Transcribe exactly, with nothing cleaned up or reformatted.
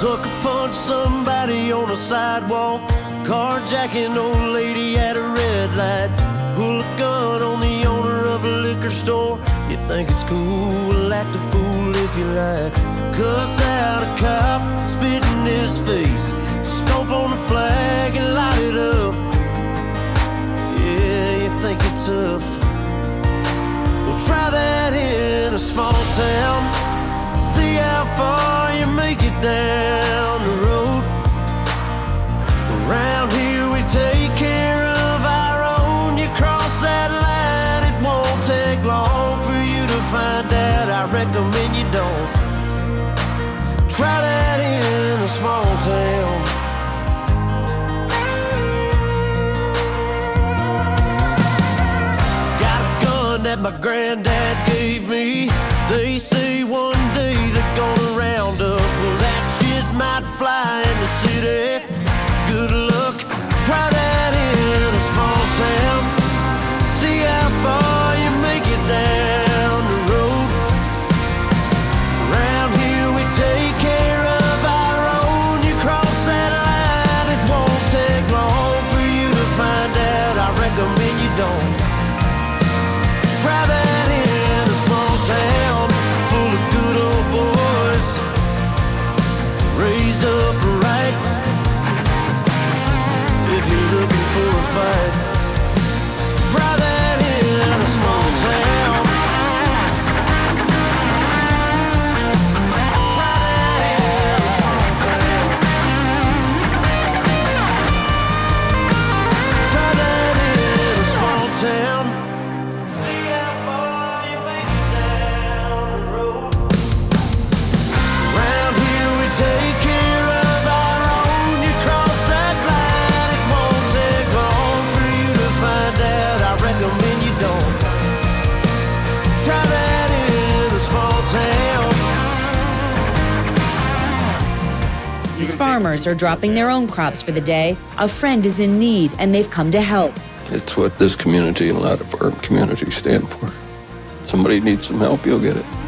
Sucker punch somebody on a sidewalk, carjacking old lady at a red light, pull a gun on the owner of a liquor store. You think it's cool, act a fool if you like, cuss out a cop, spit in his face, stomp on the flag and light it up. Yeah, you think you're tough. Well, try that in a small town, see how far you make it down the road. Around here we take care of our own. You cross that line, it won't take long for you to find out. I recommend you don't. Try that in a small town. Got a gun that my granddad gave me. They say one day they're gonna round up. Well, that shit might fly in the city. Good luck, try that in a small town, see how far you make it down the road. Around here we take care of our own. You cross that line, it won't take long for you to find out. I recommend you don't. Try that in a small town full of good old boys, raised up right. If you're looking for a fight, try that in a small town. Try that in a small town. See how far you make it down the road. Around here we take care of our own. You cross that line, it won't take long for you to find out. I recommend you don't. Try that in a small town. These farmers are dropping their own crops for the day. A friend is in need, and they've come to help. It's what this community and a lot of our communities stand for. Somebody needs some help, you'll get it.